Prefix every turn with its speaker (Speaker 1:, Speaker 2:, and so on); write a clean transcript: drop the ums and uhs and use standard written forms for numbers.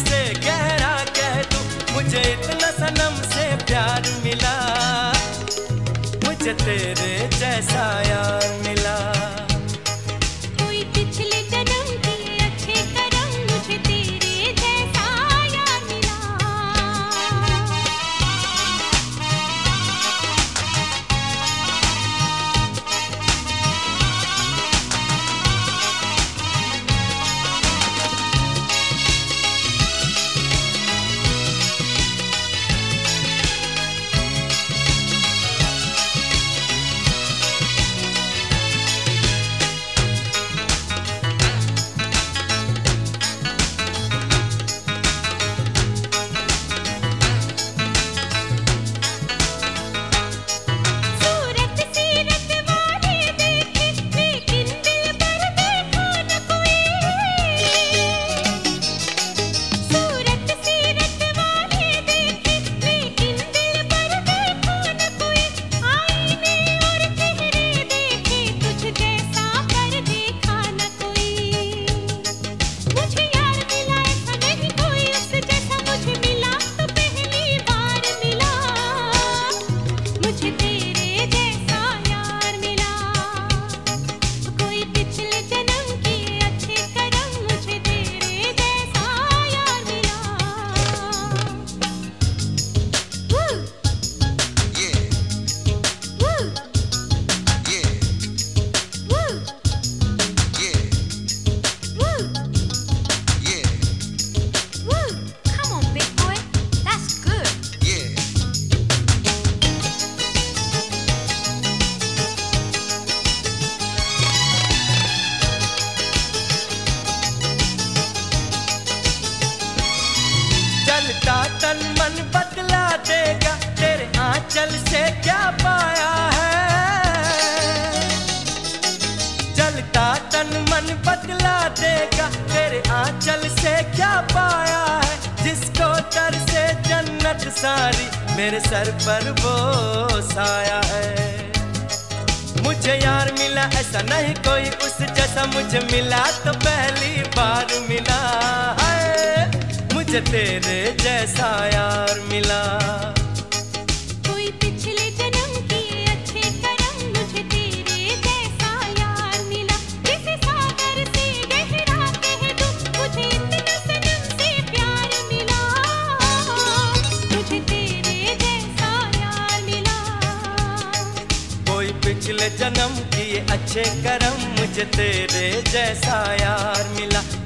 Speaker 1: से गहरा कह दूं, मुझे इतना सनम से प्यार मिला, मुझे तेरे जैसा यार मिला।
Speaker 2: कोई पिछले जन्म के अच्छे कर्म, मुझे तेरे जैसा यार मिला।
Speaker 1: तन मन बदला देगा, तेरे आंचल से क्या पाया है। जलता तन मन बदला देगा, तेरे आंचल से क्या पाया है। जिसको तर से जन्नत सारी, मेरे सर पर वो साया है। मुझे यार मिला ऐसा नहीं कोई उस जैसा, मुझे मिला तो पहली बार मिला है। मुझे तेरे जैसा यार मिला।
Speaker 2: कोई पिछले जन्म के अच्छे कर्म, मुझे तेरे जैसा यार मिला। किसी सागर से गहरा कह दूं, मुझे इतना सनम से प्यार मिला, मुझे तेरे जैसा यार मिला।
Speaker 1: कोई पिछले जन्म किए अच्छे कर्म, मुझे तेरे जैसा यार मिला।